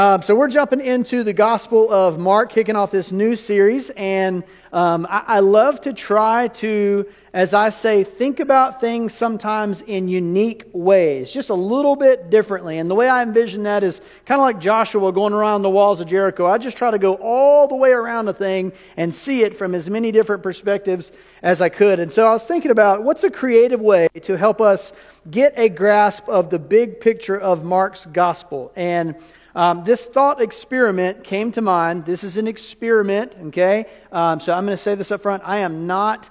So we're jumping into the Gospel of Mark, kicking off this new series, and I love to try to, as I say, think about things sometimes in unique ways, just a little bit differently. And the way I envision that is kind of like Joshua going around the walls of Jericho. I just try to go all the way around the thing and see it from as many different perspectives as I could. And so I was thinking about what's a creative way to help us get a grasp of the big picture of Mark's Gospel. And this thought experiment came to mind. This is an experiment, okay? So I'm going to say this up front. I am not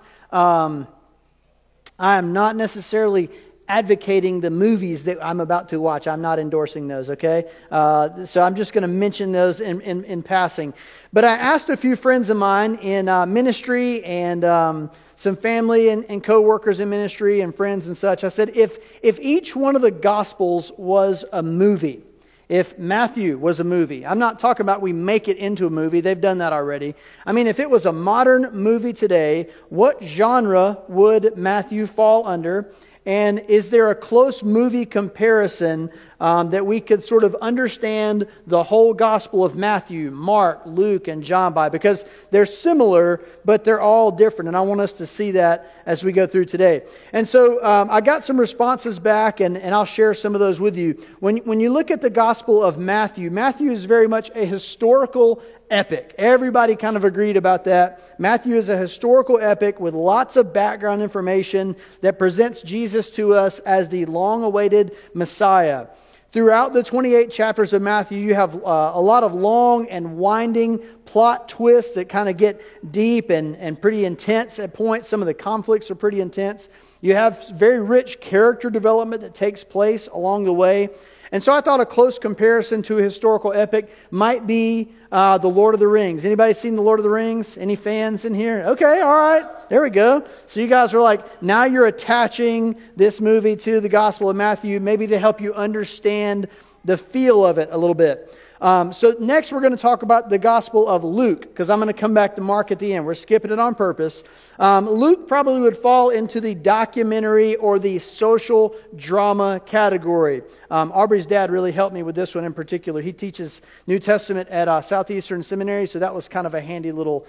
necessarily advocating the movies that I'm about to watch. I'm not endorsing those, okay? So I'm just going to mention those in passing. But I asked a few friends of mine in ministry and some family and co-workers in ministry and friends and such. I said, if each one of the Gospels was a movie, if Matthew was a movie, I'm not talking about we make it into a movie. They've done that already. I mean, if it was a modern movie today, what genre would Matthew fall under? And is there a close movie comparison that we could sort of understand the whole Gospel of Matthew, Mark, Luke, and John by? Because they're similar, but they're all different. And I want us to see that as we go through today. And so I got some responses back, and I'll share some of those with you. When you look at the Gospel of Matthew, Matthew is very much a historical epic. Everybody kind of agreed about that. Matthew is a historical epic with lots of background information that presents Jesus to us as the long-awaited Messiah. Throughout the 28 chapters of Matthew, you have a lot of long and winding plot twists that kind of get deep and pretty intense at points. Some of the conflicts are pretty intense. You have very rich character development that takes place along the way. And so I thought a close comparison to a historical epic might be The Lord of the Rings. Anybody seen The Lord of the Rings? Any fans in here? Okay, all right. There we go. So you guys are like, now you're attaching this movie to the Gospel of Matthew, maybe to help you understand the feel of it a little bit. So next we're going to talk about the Gospel of Luke, because I'm going to come back to Mark at the end. We're skipping it on purpose. Luke probably would fall into the documentary or the social drama category. Aubrey's dad really helped me with this one in particular. He teaches New Testament at Southeastern Seminary, so that was kind of a handy little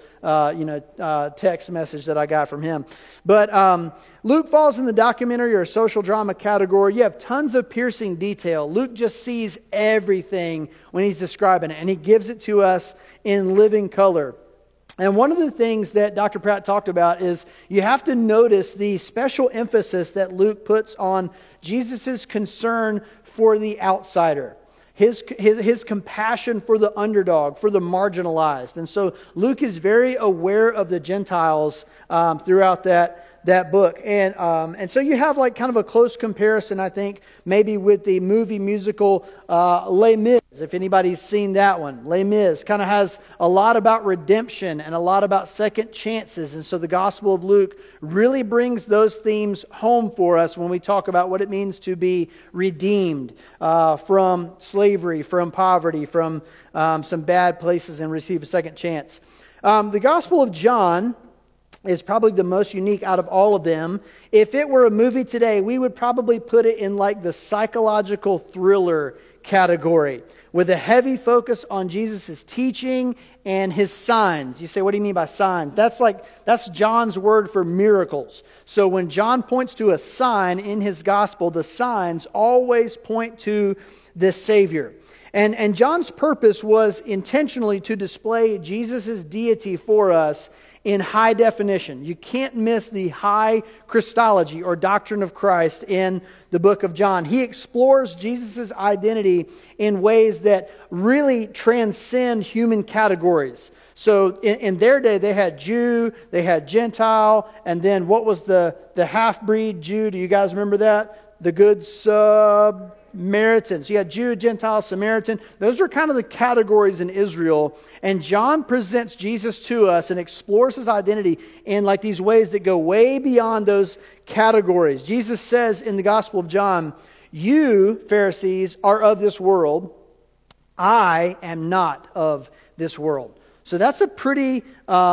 text message that I got from him. But Luke falls in the documentary or social drama category. You have tons of piercing detail. Luke just sees everything when he's describing it, and he gives it to us in living color. And one of the things that Dr. Pratt talked about is you have to notice the special emphasis that Luke puts on Jesus' concern for the outsider. His compassion for the underdog, for the marginalized. And so Luke is very aware of the Gentiles throughout that book. And so you have like kind of a close comparison, I think, maybe with the movie musical Les Mis, if anybody's seen that one. Les Mis kind of has a lot about redemption and a lot about second chances. And so the Gospel of Luke really brings those themes home for us when we talk about what it means to be redeemed from slavery, from poverty, from some bad places and receive a second chance. The Gospel of John is probably the most unique out of all of them. If it were a movie today, we would probably put it in like the psychological thriller category, with a heavy focus on Jesus' teaching and his signs. You say, what do you mean by signs? That's John's word for miracles. So when John points to a sign in his gospel, the signs always point to the Savior. And John's purpose was intentionally to display Jesus' deity for us in high definition. You can't miss the high Christology or doctrine of Christ in the book of John. He explores Jesus' identity in ways that really transcend human categories. So in their day, they had Jew, they had Gentile, and then what was the half-breed Jew? Do you guys remember that? The good Samaritans. You had Jew, Gentile, Samaritan. Those were kind of the categories in Israel. And John presents Jesus to us and explores his identity in like these ways that go way beyond those categories. Jesus says in the Gospel of John, "You, Pharisees, are of this world. I am not of this world." So that's a pretty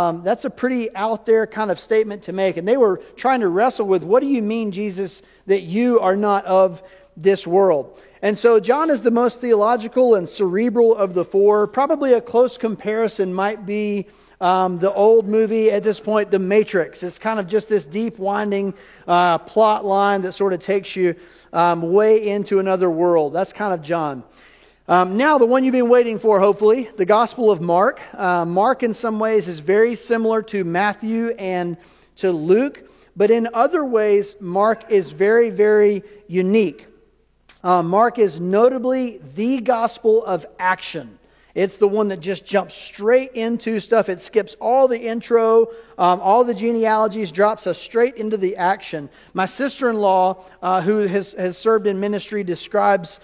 out there kind of statement to make. And they were trying to wrestle with, what do you mean, Jesus, that you are not of this world. And so John is the most theological and cerebral of the four. Probably a close comparison might be the old movie at this point, The Matrix. It's kind of just this deep, winding plot line that sort of takes you way into another world. That's kind of John. Now, the one you've been waiting for, hopefully, the Gospel of Mark. Mark, in some ways, is very similar to Matthew and to Luke, but in other ways, Mark is very, very unique. Mark is notably the gospel of action. It's the one that just jumps straight into stuff. It skips all the intro, all the genealogies, drops us straight into the action. My sister-in-law, who has served in ministry, describes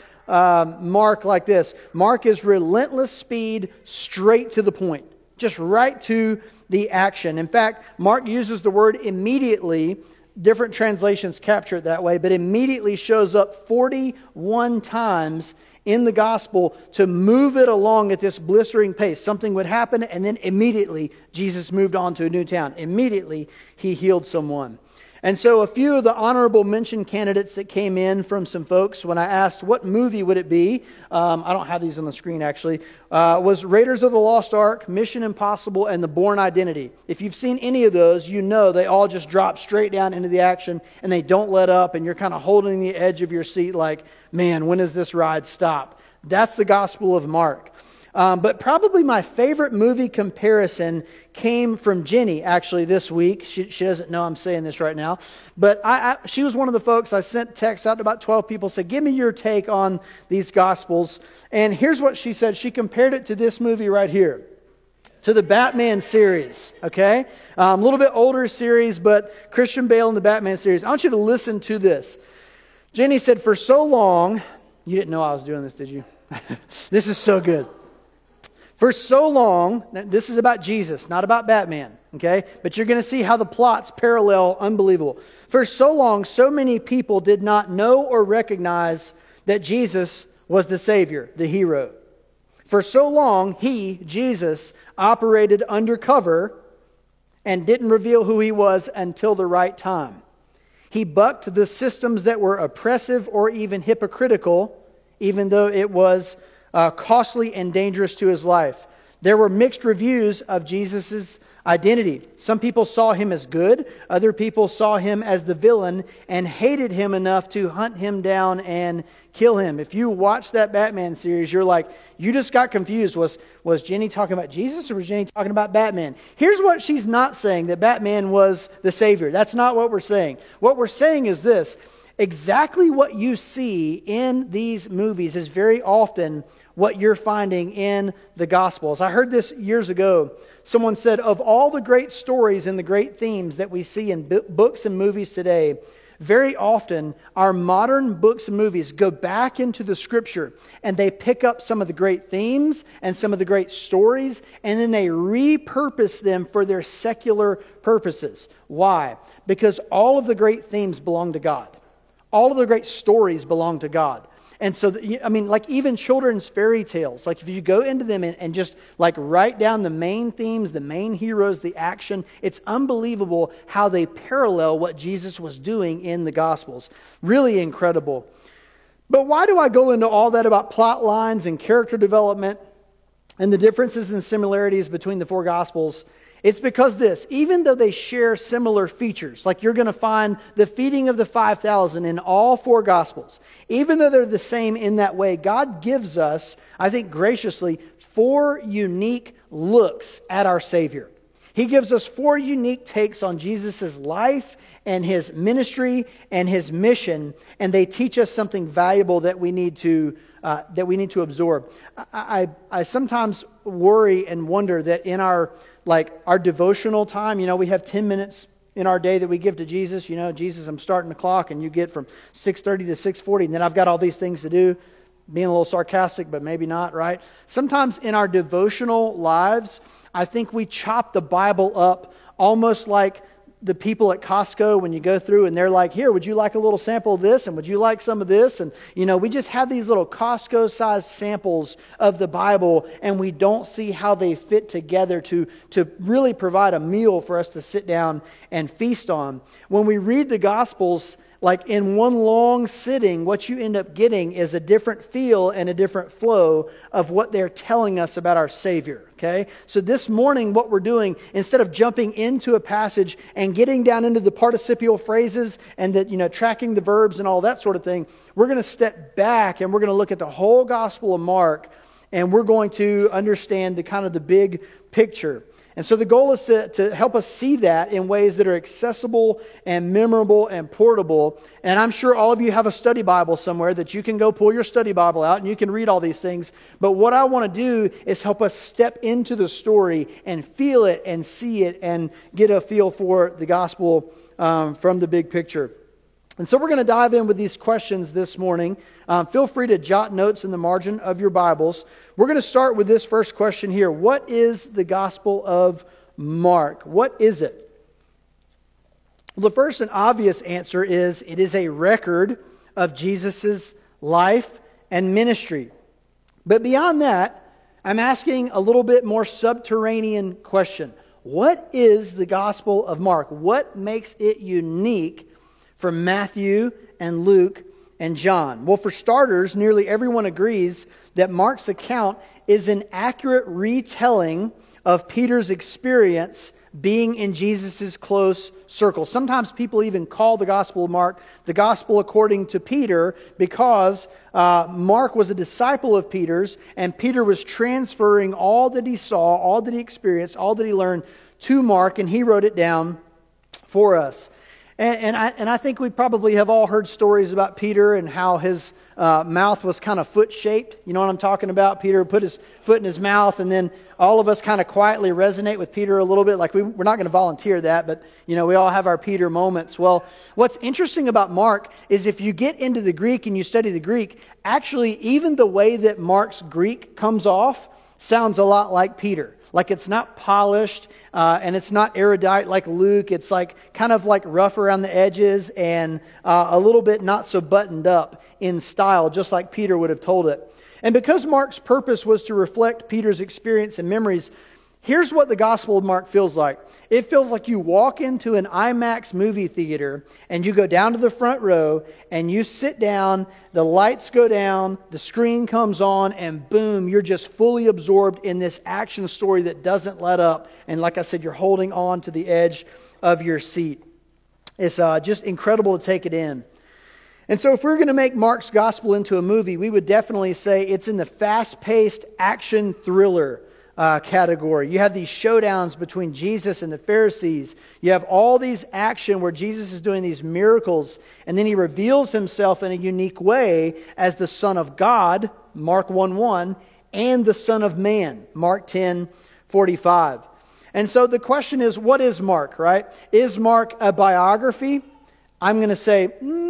Mark like this. Mark is relentless speed, straight to the point. Just right to the action. In fact, Mark uses the word immediately. Different translations capture it that way, but immediately shows up 41 times in the gospel to move it along at this blistering pace. Something would happen, and then immediately Jesus moved on to a new town. Immediately he healed someone. And so a few of the honorable mention candidates that came in from some folks when I asked what movie would it be, I don't have these on the screen actually, was Raiders of the Lost Ark, Mission Impossible, and The Bourne Identity. If you've seen any of those, you know they all just drop straight down into the action and they don't let up, and you're kind of holding the edge of your seat like, man, when does this ride stop? That's the Gospel of Mark. But probably my favorite movie comparison came from Jenny, actually, this week. She doesn't know I'm saying this right now. But she was one of the folks I sent texts out to about 12 people, said, give me your take on these Gospels. And here's what she said. She compared it to this movie right here, to the Batman series, okay? A little bit older series, but Christian Bale in the Batman series. I want you to listen to this. Jenny said, for so long, you didn't know I was doing this, did you? This is so good. For so long, this is about Jesus, not about Batman, okay? But you're going to see how the plots parallel, unbelievable. For so long, so many people did not know or recognize that Jesus was the Savior, the hero. For so long, he, Jesus, operated undercover and didn't reveal who he was until the right time. He bucked the systems that were oppressive or even hypocritical, even though it was costly and dangerous to his life. There were mixed reviews of Jesus' identity. Some people saw him as good. Other people saw him as the villain and hated him enough to hunt him down and kill him. If you watch that Batman series, you're like, you just got confused. Was Jenny talking about Jesus or was Jenny talking about Batman? Here's what she's not saying, that Batman was the Savior. That's not what we're saying. What we're saying is this. Exactly what you see in these movies is very often what you're finding in the Gospels. I heard this years ago. Someone said, of all the great stories and the great themes that we see in books and movies today, very often our modern books and movies go back into the Scripture and they pick up some of the great themes and some of the great stories, and then they repurpose them for their secular purposes. Why? Because all of the great themes belong to God. All of the great stories belong to God. And so, like even children's fairy tales, like if you go into them and just like write down the main themes, the main heroes, the action, it's unbelievable how they parallel what Jesus was doing in the Gospels. Really incredible. But why do I go into all that about plot lines and character development and the differences and similarities between the four Gospels? It's because even though they share similar features, like you're going to find the feeding of the 5,000 in all four Gospels, even though they're the same in that way, God gives us, I think graciously, four unique looks at our Savior. He gives us four unique takes on Jesus' life and his ministry and his mission, and they teach us something valuable that we need to absorb. I sometimes worry and wonder that in our devotional time, we have 10 minutes in our day that we give to Jesus. Jesus, I'm starting the clock, and you get from 6:30 to 6:40, and then I've got all these things to do. Being a little sarcastic, but maybe not, right? Sometimes in our devotional lives, I think we chop the Bible up almost like the people at Costco when you go through and they're like, here, would you like a little sample of this? And would you like some of this? And, we just have these little Costco-sized samples of the Bible, and we don't see how they fit together to really provide a meal for us to sit down and feast on. When we read the Gospels like in one long sitting, what you end up getting is a different feel and a different flow of what they're telling us about our Savior. Okay? So this morning, what we're doing, instead of jumping into a passage and getting down into the participial phrases and tracking the verbs and all that sort of thing, we're going to step back and we're going to look at the whole Gospel of Mark, and we're going to understand the big picture. And so the goal is to help us see that in ways that are accessible and memorable and portable. And I'm sure all of you have a study Bible somewhere that you can go pull your study Bible out and you can read all these things. But what I want to do is help us step into the story and feel it and see it and get a feel for the gospel from the big picture. And so we're going to dive in with these questions this morning. Feel free to jot notes in the margin of your Bibles. We're going to start with this first question here. What is the Gospel of Mark? What is it? Well, the first and obvious answer is it is a record of Jesus' life and ministry. But beyond that, I'm asking a little bit more subterranean question. What is the Gospel of Mark? What makes it unique from Matthew and Luke and John? Well, for starters, nearly everyone agrees that Mark's account is an accurate retelling of Peter's experience being in Jesus' close circle. Sometimes people even call the Gospel of Mark the Gospel according to Peter because Mark was a disciple of Peter's, and Peter was transferring all that he saw, all that he experienced, all that he learned to Mark, and he wrote it down for us. And I think we probably have all heard stories about Peter and how his mouth was kind of foot-shaped. You know what I'm talking about? Peter put his foot in his mouth, and then all of us kind of quietly resonate with Peter a little bit. Like we're not going to volunteer that, but we all have our Peter moments. Well, what's interesting about Mark is if you get into the Greek and you study the Greek, actually even the way that Mark's Greek comes off sounds a lot like Peter. Like it's not polished and it's not erudite like Luke. It's kind of rough around the edges and a little bit not so buttoned up in style, just like Peter would have told it. And because Mark's purpose was to reflect Peter's experience and memories, here's what the Gospel of Mark feels like. It feels like you walk into an IMAX movie theater and you go down to the front row and you sit down, the lights go down, the screen comes on, and boom, you're just fully absorbed in this action story that doesn't let up. And like I said, you're holding on to the edge of your seat. It's just incredible to take it in. And so if we're going to make Mark's Gospel into a movie, we would definitely say it's in the fast-paced action thriller category. You have these showdowns between Jesus and the Pharisees. You have all these action where Jesus is doing these miracles, and then he reveals himself in a unique way as the Son of God, Mark 1:1, and the Son of Man, Mark 10:45. And so the question is, what is Mark, right? Is Mark a biography? I'm going to say,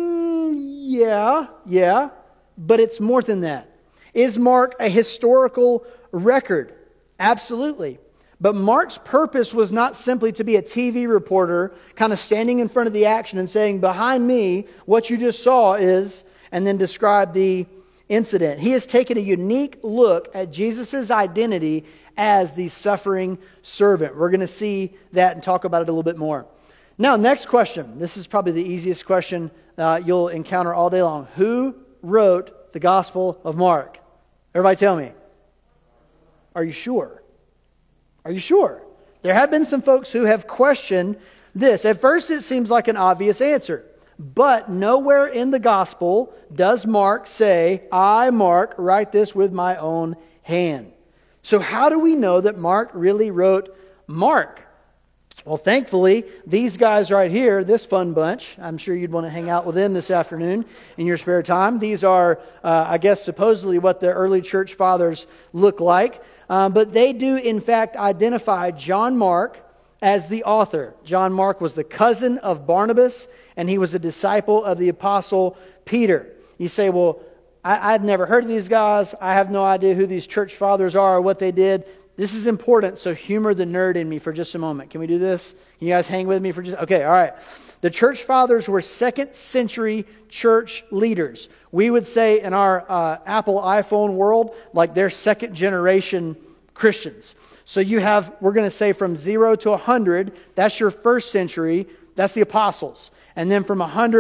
yeah, but it's more than that. Is Mark a historical record? Absolutely. But Mark's purpose was not simply to be a TV reporter kind of standing in front of the action and saying, behind me, what you just saw is, and then describe the incident. He has taken a unique look at Jesus' identity as the suffering servant. We're going to see that and talk about it a little bit more. Now, next question. This is probably the easiest question you'll encounter all day long. Who wrote the Gospel of Mark? Everybody tell me. Are you sure? Are you sure? There have been some folks who have questioned this. At first it seems like an obvious answer. But nowhere in the Gospel does Mark say, I, Mark, write this with my own hand. So how do we know that Mark really wrote Mark? Well, thankfully, these guys right here, this fun bunch, I'm sure you'd want to hang out with them this afternoon in your spare time. These are, I guess, supposedly what the early church fathers look like. But they do, in fact, identify John Mark as the author. John Mark was the cousin of Barnabas, and he was a disciple of the apostle Peter. You say, well, I've never heard of these guys. I have no idea who these church fathers are or what they did. This is important, so humor the nerd in me for just a moment. Can we do this? Can you guys hang with me for just... Okay, all right. The church fathers were 2nd century church leaders. We would say in our Apple iPhone world, like they're 2nd generation Christians. So you have, we're going to say from 0 to 100, that's your 1st century, that's the apostles. And then from 100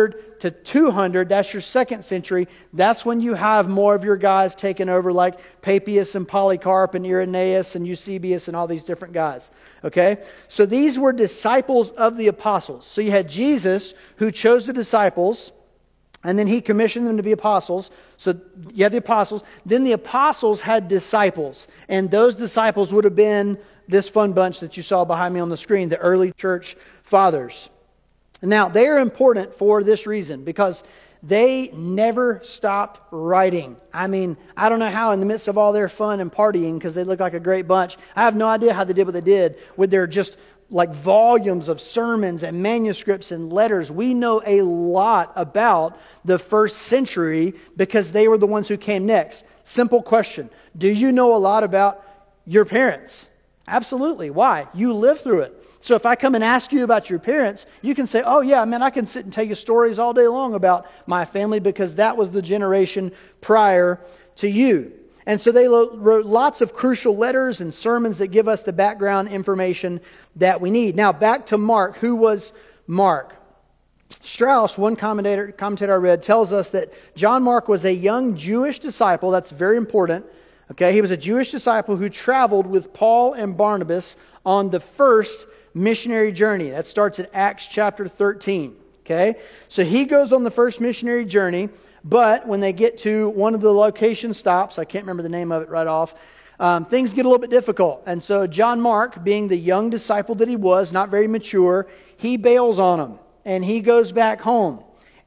to 200, that's your 2nd century. That's when you have more of your guys taking over, like Papias and Polycarp and Irenaeus and Eusebius and all these different guys. Okay? So these were disciples of the apostles. So you had Jesus who chose the disciples, and then he commissioned them to be apostles. So you have the apostles. Then the apostles had disciples. And those disciples would have been this fun bunch that you saw behind me on the screen, the early church fathers. Now, they are important for this reason, because they never stopped writing. I mean, I don't know how in the midst of all their fun and partying, because they look like a great bunch, I have no idea how they did what they did with their just like volumes of sermons and manuscripts and letters. We know a lot about the 1st century because they were the ones who came next. Simple question. Do you know a lot about your parents? Absolutely. Why? You lived through it. So if I come and ask you about your parents, you can say, oh yeah, man, I can sit and tell you stories all day long about my family because that was the generation prior to you. And so they wrote lots of crucial letters and sermons that give us the background information that we need. Now back to Mark. Who was Mark? Strauss, one commentator I read, tells us that John Mark was a young Jewish disciple. That's very important. Okay, he was a Jewish disciple who traveled with Paul and Barnabas on the first missionary journey. That starts in Acts chapter 13. Okay, so he goes on the first missionary journey, but when they get to one of the location stops, I can't remember the name of it right off, things get a little bit difficult. And so John Mark, being the young disciple that he was, not very mature, he bails on them and he goes back home.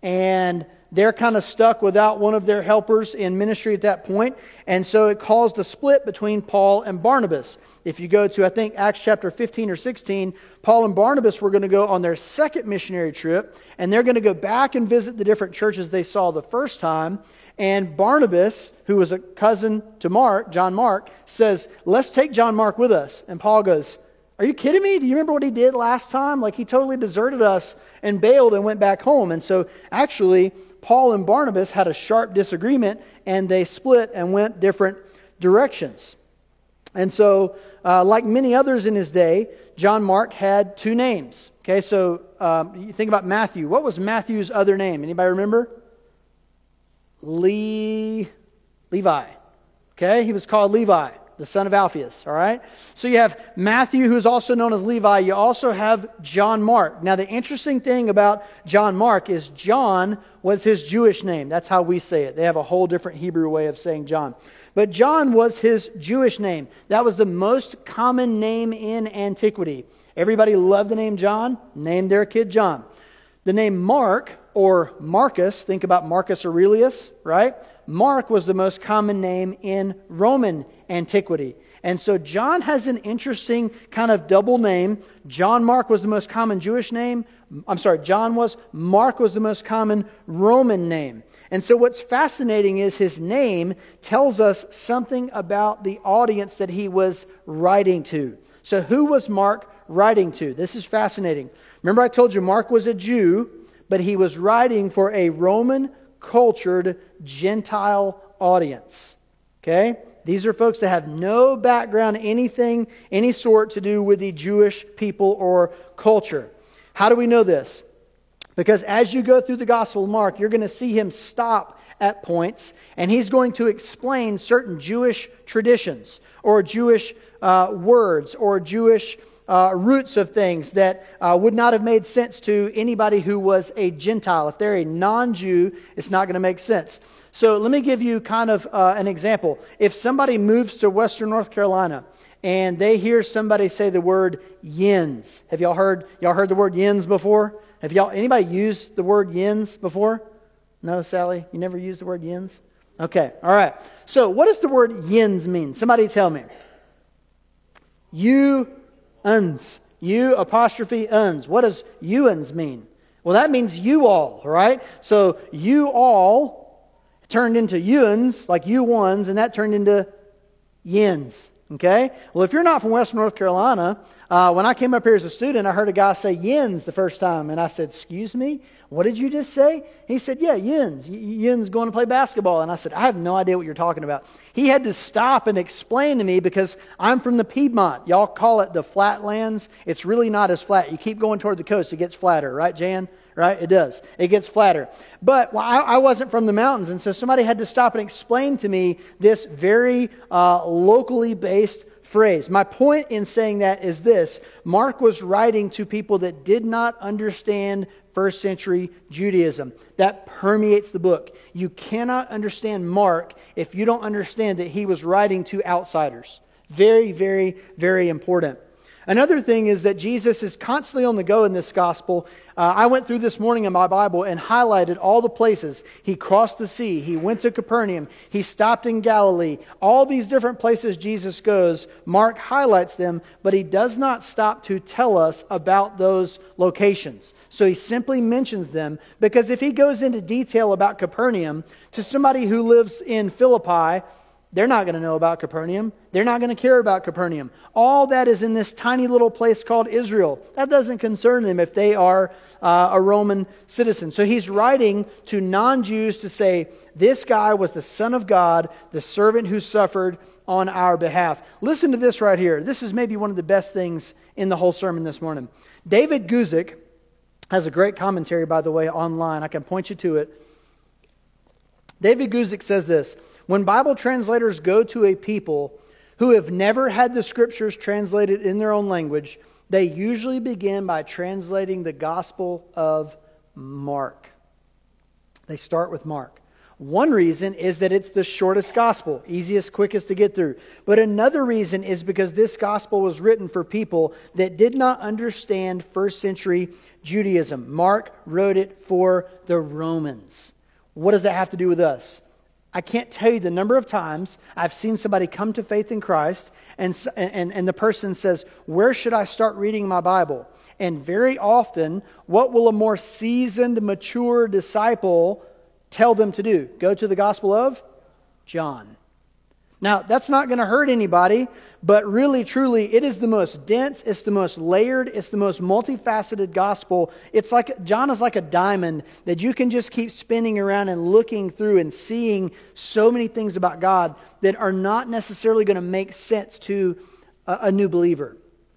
And they're kind of stuck without one of their helpers in ministry at that point. And so it caused a split between Paul and Barnabas. If you go to, I think, Acts chapter 15 or 16, Paul and Barnabas were going to go on their second missionary trip. And they're going to go back and visit the different churches they saw the first time. And Barnabas, who was a cousin to Mark, John Mark, says, let's take John Mark with us. And Paul goes, are you kidding me? Do you remember what he did last time? Like, he totally deserted us and bailed and went back home. And so actually, Paul and Barnabas had a sharp disagreement and they split and went different directions. And so, like many others in his day, John Mark had 2 names. Okay, so you think about Matthew. What was Matthew's other name? Anybody remember? Levi. Okay, he was called Levi, the son of Alphaeus. All right, so you have Matthew, who's also known as Levi. You also have John Mark. Now, the interesting thing about John Mark is John was his Jewish name. That's how we say it. They have a whole different Hebrew way of saying John. But John was his Jewish name. That was the most common name in antiquity. Everybody loved the name John, named their kid John. The name Mark or Marcus, think about Marcus Aurelius, right? Mark was the most common name in Roman antiquity. And so John has an interesting kind of double name. John Mark was the most common Jewish name. Mark was the most common Roman name. And so what's fascinating is his name tells us something about the audience that he was writing to. So who was Mark writing to? This is fascinating. Remember I told you Mark was a Jew, but he was writing for a Roman cultured Gentile audience. Okay? These are folks that have no background, any sort to do with the Jewish people or culture. How do we know this? Because as you go through the Gospel of Mark, you're going to see him stop at points, and he's going to explain certain Jewish traditions or Jewish words or Jewish roots of things that would not have made sense to anybody who was a Gentile. If they're a non-Jew, it's not going to make sense. So let me give you kind of an example. If somebody moves to Western North Carolina and they hear somebody say the word yins, have y'all heard the word yins before? Have anybody used the word yins before? No, Sally, you never used the word yins? Okay, all right. So what does the word yins mean? Somebody tell me. You-uns. You apostrophe uns. What does you-uns mean? Well, that means you all right? So you all turned into you-uns, like you ones, and that turned into yins. Okay? Well, if you're not from Western North Carolina, when I came up here as a student, I heard a guy say yins the first time. And I said, excuse me? What did you just say? He said, yeah, yins. Yins going to play basketball. And I said, I have no idea what you're talking about. he had to stop and explain to me, because I'm from the Piedmont. Y'all call it the flatlands. It's really not as flat. You keep going toward the coast, it gets flatter, right, Jan? Right? It does. It gets flatter. But I wasn't from the mountains, and so somebody had to stop and explain to me this very locally based phrase. My point in saying that is this: Mark was writing to people that did not understand first century Judaism. That permeates the book. You cannot understand Mark if you don't understand that he was writing to outsiders. Very, very, very important. Another thing is that Jesus is constantly on the go in this gospel. I went through this morning in my Bible and highlighted all the places. He crossed the sea. He went to Capernaum. He stopped in Galilee. All these different places Jesus goes, Mark highlights them, but he does not stop to tell us about those locations. So he simply mentions them, because if he goes into detail about Capernaum to somebody who lives in Philippi, they're not going to know about Capernaum. They're not going to care about Capernaum. All that is in this tiny little place called Israel. That doesn't concern them if they are a Roman citizen. So he's writing to non-Jews to say, this guy was the Son of God, the servant who suffered on our behalf. Listen to this right here. This is maybe one of the best things in the whole sermon this morning. David Guzik has a great commentary, by the way, online. I can point you to it. David Guzik says this: when Bible translators go to a people who have never had the Scriptures translated in their own language, they usually begin by translating the Gospel of Mark. They start with Mark. One reason is that it's the shortest gospel, easiest, quickest to get through. But another reason is because this gospel was written for people that did not understand first century Judaism. Mark wrote it for the Romans. What does that have to do with us? I can't tell you the number of times I've seen somebody come to faith in Christ and the person says, where should I start reading my Bible? And very often, what will a more seasoned, mature disciple tell them to do? Go to the Gospel of John. Now, that's not going to hurt anybody, but really, truly, it is the most dense, it's the most layered, it's the most multifaceted gospel. It's like, John is like a diamond that you can just keep spinning around and looking through and seeing so many things about God that are not necessarily going to make sense to a new believer.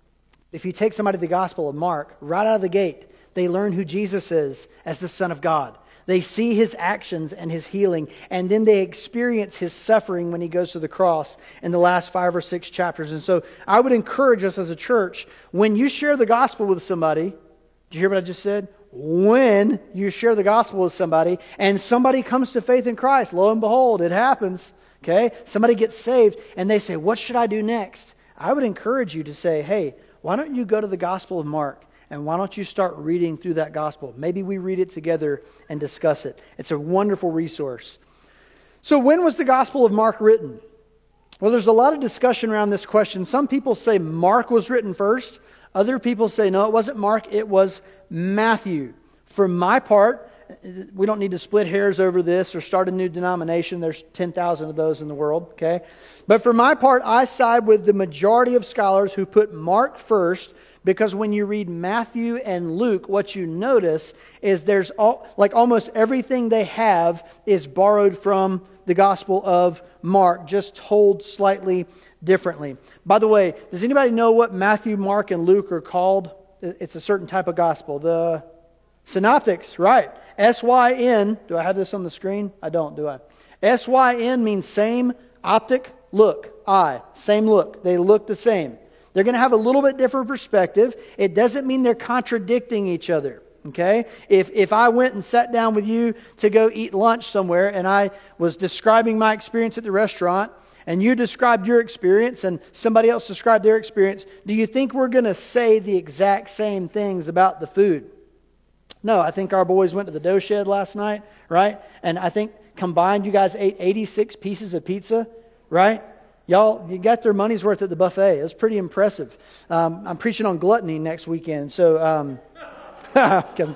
If you take somebody to the Gospel of Mark, right out of the gate, they learn who Jesus is as the Son of God. They see His actions and His healing, and then they experience His suffering when He goes to the cross in the last 5 or 6 chapters. And so I would encourage us as a church, when you share the gospel with somebody, did you hear what I just said? When you share the gospel with somebody, and somebody comes to faith in Christ, lo and behold, it happens. Okay? Somebody gets saved, and they say, what should I do next? I would encourage you to say, hey, why don't you go to the Gospel of Mark? And why don't you start reading through that gospel? Maybe we read it together and discuss it. It's a wonderful resource. So when was the Gospel of Mark written? Well, there's a lot of discussion around this question. Some people say Mark was written first. Other people say, no, it wasn't Mark, it was Matthew. For my part, we don't need to split hairs over this or start a new denomination. There's 10,000 of those in the world, okay? But for my part, I side with the majority of scholars who put Mark first, because when you read Matthew and Luke, what you notice is there's almost everything they have is borrowed from the Gospel of Mark, just told slightly differently. By the way, does anybody know what Matthew, Mark, and Luke are called? It's a certain type of gospel. The Synoptics, right. S-Y-N. Do I have this on the screen? I don't, do I? S-Y-N means same, optic, look, eye. Same look. They look the same. They're going to have a little bit different perspective. It doesn't mean they're contradicting each other. Okay? If I went and sat down with you to go eat lunch somewhere and I was describing my experience at the restaurant and you described your experience and somebody else described their experience, do you think we're going to say the exact same things about the food? No, I think our boys went to the dough shed last night, right? And I think combined you guys ate 86 pieces of pizza, right? Y'all, you got their money's worth at the buffet. It was pretty impressive. I'm preaching on gluttony next weekend, so I'm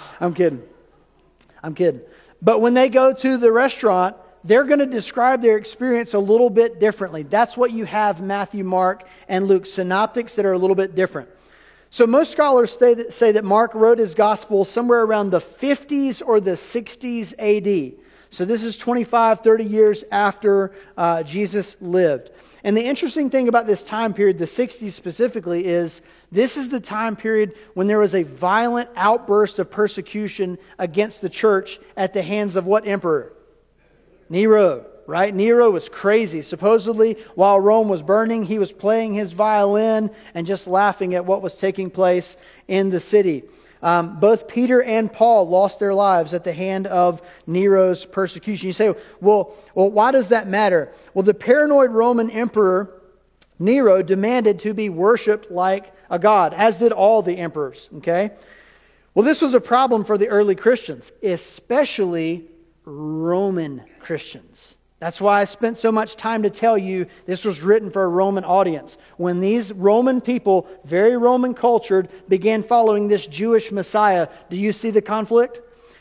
kidding. But when they go to the restaurant, they're going to describe their experience a little bit differently. That's what you have Matthew, Mark, and Luke, synoptics that are a little bit different. So most scholars say that Mark wrote his gospel somewhere around the 50s or the 60s AD. So this is 25, 30 years after Jesus lived. And the interesting thing about this time period, the 60s specifically, is this is the time period when there was a violent outburst of persecution against the church at the hands of what emperor? Nero, right? Nero was crazy. Supposedly, while Rome was burning, he was playing his violin and just laughing at what was taking place in the city. Both Peter and Paul lost their lives at the hand of Nero's persecution. You say, well, why does that matter? Well, the paranoid Roman emperor Nero demanded to be worshipped like a god, as did all the emperors. Okay? Well, this was a problem for the early Christians, especially Roman Christians. That's why I spent so much time to tell you this was written for a Roman audience. When these Roman people, very Roman cultured, began following this Jewish Messiah, do you see the conflict?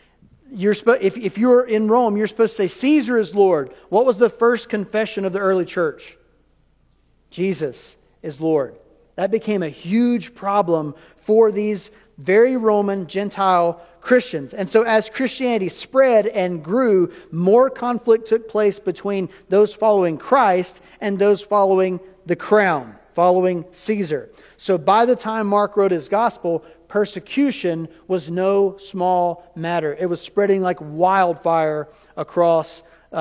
If you're in Rome, you're supposed to say, Caesar is Lord. What was the first confession of the early church? Jesus is Lord. That became a huge problem for these very Roman Gentile Christians. And so as Christianity spread and grew, more conflict took place between those following Christ and those following the crown, following Caesar. So by the time Mark wrote his gospel, persecution was no small matter. It was spreading like wildfire across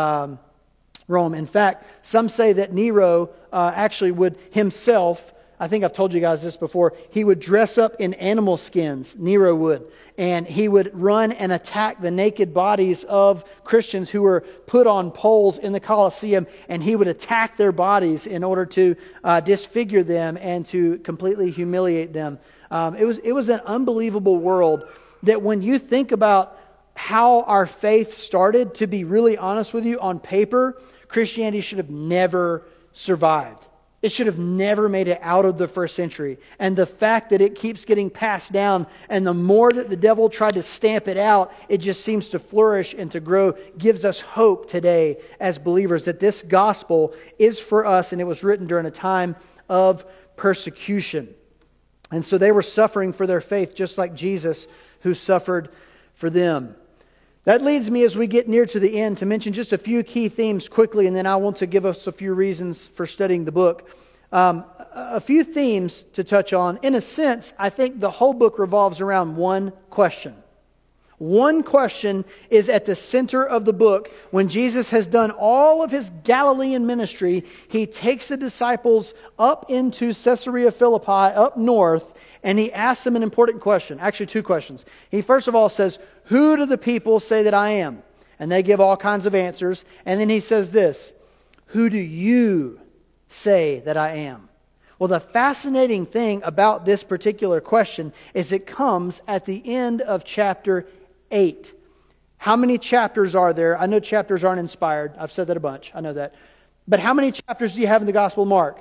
Rome. In fact, some say that Nero actually would himself, I think I've told you guys this before, he would dress up in animal skins, Nero would, and he would run and attack the naked bodies of Christians who were put on poles in the Colosseum, and he would attack their bodies in order to disfigure them and to completely humiliate them. It was an unbelievable world that when you think about how our faith started, to be really honest with you, on paper, Christianity should have never survived. It should have never made it out of the first century. And the fact that it keeps getting passed down, and the more that the devil tried to stamp it out, it just seems to flourish and to grow, gives us hope today as believers that this gospel is for us, and it was written during a time of persecution. And so they were suffering for their faith, just like Jesus, who suffered for them. That leads me, as we get near to the end, to mention just a few key themes quickly, and then I want to give us a few reasons for studying the book. A few themes to touch on. In a sense, I think the whole book revolves around one question. One question is at the center of the book. When Jesus has done all of his Galilean ministry, he takes the disciples up into Caesarea Philippi, up north, and he asks them an important question. Actually, two questions. He first of all says, "Who do the people say that I am?" And they give all kinds of answers. And then he says this, "Who do you say that I am?" Well, the fascinating thing about this particular question is it comes at the end of chapter 8. How many chapters are there? I know chapters aren't inspired. I've said that a bunch. I know that. But how many chapters do you have in the Gospel of Mark?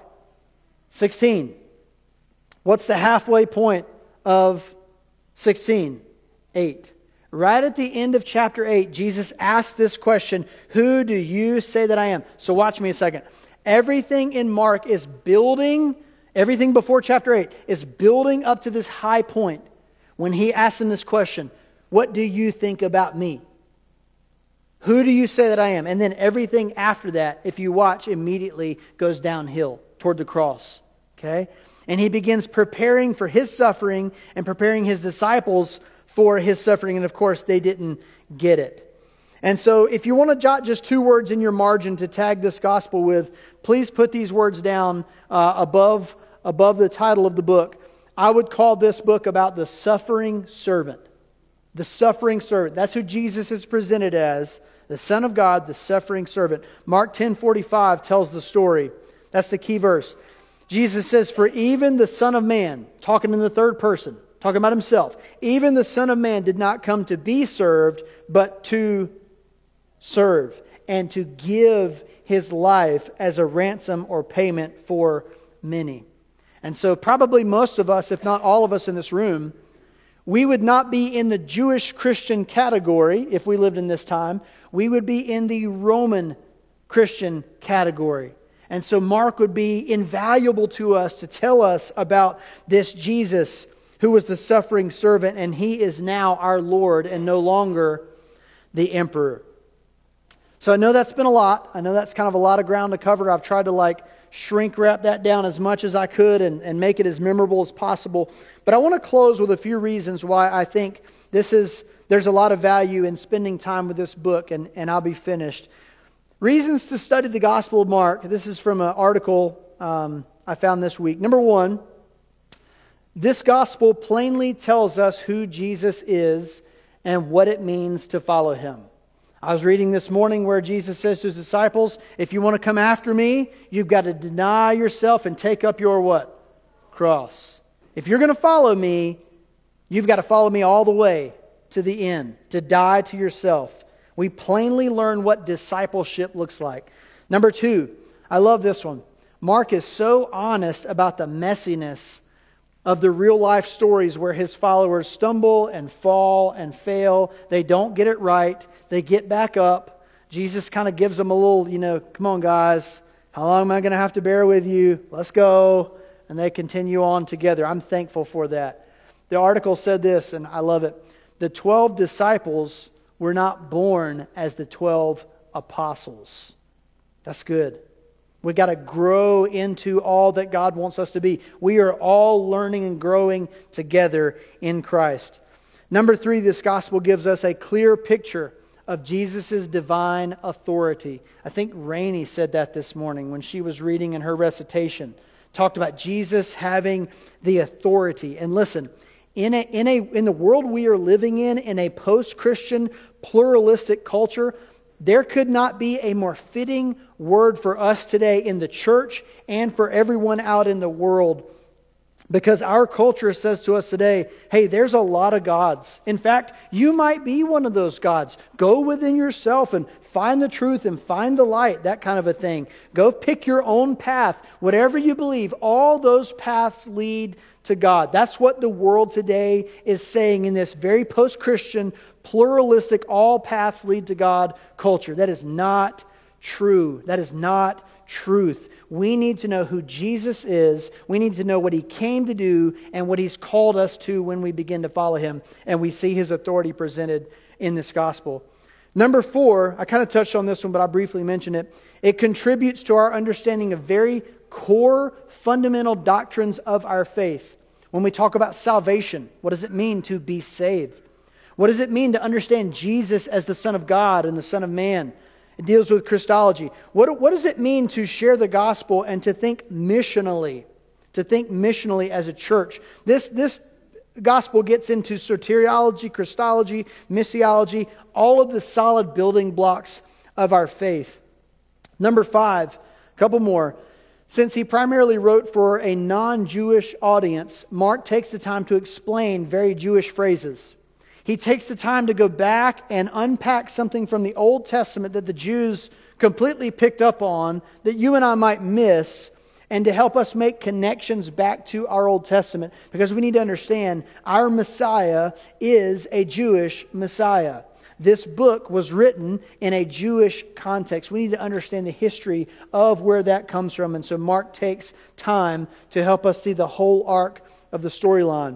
16. What's the halfway point of 16? 8. Right at the end of chapter 8, Jesus asked this question, "Who do you say that I am?" So watch me a second. Everything in Mark is building, everything before chapter 8 is building up to this high point when he asks them this question, "What do you think about me? Who do you say that I am?" And then everything after that, if you watch, immediately goes downhill toward the cross. Okay? And he begins preparing for his suffering and preparing his disciples for his suffering. And of course, they didn't get it. And so if you want to jot just two words in your margin to tag this gospel with, please put these words down above the title of the book. I would call this book about the suffering servant. The suffering servant. That's who Jesus is presented as. The Son of God, the suffering servant. Mark 10:45 tells the story. That's the key verse. Jesus says, "For even the Son of Man," talking in the third person, talking about himself, "even the Son of Man did not come to be served, but to serve, and to give his life as a ransom or payment for many." And so probably most of us, if not all of us in this room, we would not be in the Jewish Christian category if we lived in this time. We would be in the Roman Christian category. And so Mark would be invaluable to us to tell us about this Jesus who was the suffering servant, and he is now our Lord and no longer the emperor. So I know that's been a lot. I know that's kind of a lot of ground to cover. I've tried to shrink wrap that down as much as I could and make it as memorable as possible. But I want to close with a few reasons why I think there's a lot of value in spending time with this book, and I'll be finished. Reasons to study the Gospel of Mark. This is from an article I found this week. Number one, this gospel plainly tells us who Jesus is and what it means to follow him. I was reading this morning where Jesus says to his disciples, if you want to come after me, you've got to deny yourself and take up your what? Cross. If you're going to follow me, you've got to follow me all the way to the end, to die to yourself. We plainly learn what discipleship looks like. Number two, I love this one. Mark is so honest about the messiness of the real life stories where his followers stumble and fall and fail. They don't get it right. They get back up. Jesus kind of gives them a little, come on guys, how long am I going to have to bear with you? Let's go. And they continue on together. I'm thankful for that. The article said this, and I love it. The 12 disciples were not born as the 12 apostles. That's good. We've got to grow into all that God wants us to be. We are all learning and growing together in Christ. Number three, this gospel gives us a clear picture of Jesus' divine authority. I think Rainey said that this morning when she was reading in her recitation. Talked about Jesus having the authority. And listen, in the world we are living in a post-Christian, pluralistic culture, there could not be a more fitting word for us today in the church and for everyone out in the world. Because our culture says to us today, hey, there's a lot of gods. In fact, you might be one of those gods. Go within yourself and find the truth and find the light, that kind of a thing. Go pick your own path. Whatever you believe, all those paths lead to God. That's what the world today is saying in this very post-Christian, pluralistic, all paths lead to God culture. That is not true. That is not truth. We need to know who Jesus is. We need to know what He came to do and what He's called us to when we begin to follow Him. And we see His authority presented in this gospel. Number 4, I kind of touched on this one, but I'll briefly mention it. It contributes to our understanding of very core, fundamental doctrines of our faith. When we talk about salvation, what does it mean to be saved? What does it mean to understand Jesus as the Son of God and the Son of Man? It deals with Christology. What does it mean to share the gospel and to think missionally? To think missionally as a church. This gospel gets into soteriology, Christology, missiology, all of the solid building blocks of our faith. Number 5, a couple more. Since he primarily wrote for a non-Jewish audience, Mark takes the time to explain very Jewish phrases. He takes the time to go back and unpack something from the Old Testament that the Jews completely picked up on that you and I might miss, and to help us make connections back to our Old Testament. Because we need to understand our Messiah is a Jewish Messiah. This book was written in a Jewish context. We need to understand the history of where that comes from. And so Mark takes time to help us see the whole arc of the storyline.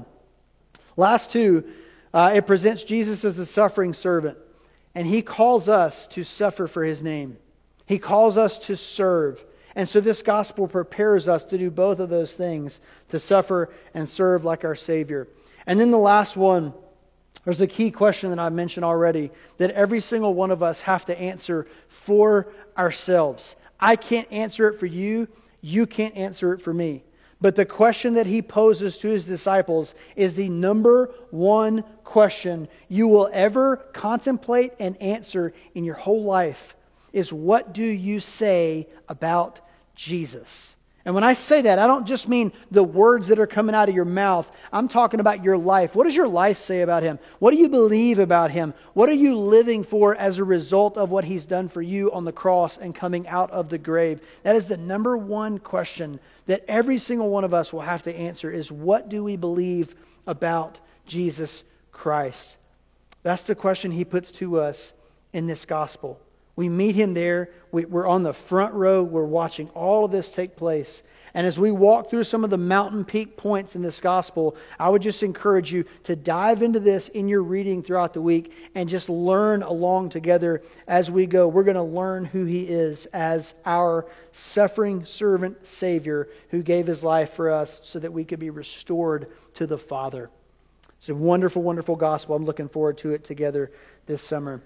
Last 2, it presents Jesus as the suffering servant. And He calls us to suffer for His name. He calls us to serve. And so this gospel prepares us to do both of those things, to suffer and serve like our Savior. And then the last one, there's a key question that I mentioned already that every single one of us have to answer for ourselves. I can't answer it for you. You can't answer it for me. But the question that He poses to His disciples is the number one question you will ever contemplate and answer in your whole life is, what do you say about Jesus? And when I say that, I don't just mean the words that are coming out of your mouth. I'm talking about your life. What does your life say about Him? What do you believe about Him? What are you living for as a result of what He's done for you on the cross and coming out of the grave? That is the number one question that every single one of us will have to answer is, what do we believe about Jesus Christ? That's the question He puts to us in this gospel. We meet him there. We're on the front row. We're watching all of this take place. And as we walk through some of the mountain peak points in this gospel, I would just encourage you to dive into this in your reading throughout the week and just learn along together as we go. We're going to learn who he is as our suffering servant Savior who gave his life for us so that we could be restored to the Father. It's a wonderful, wonderful gospel. I'm looking forward to it together this summer.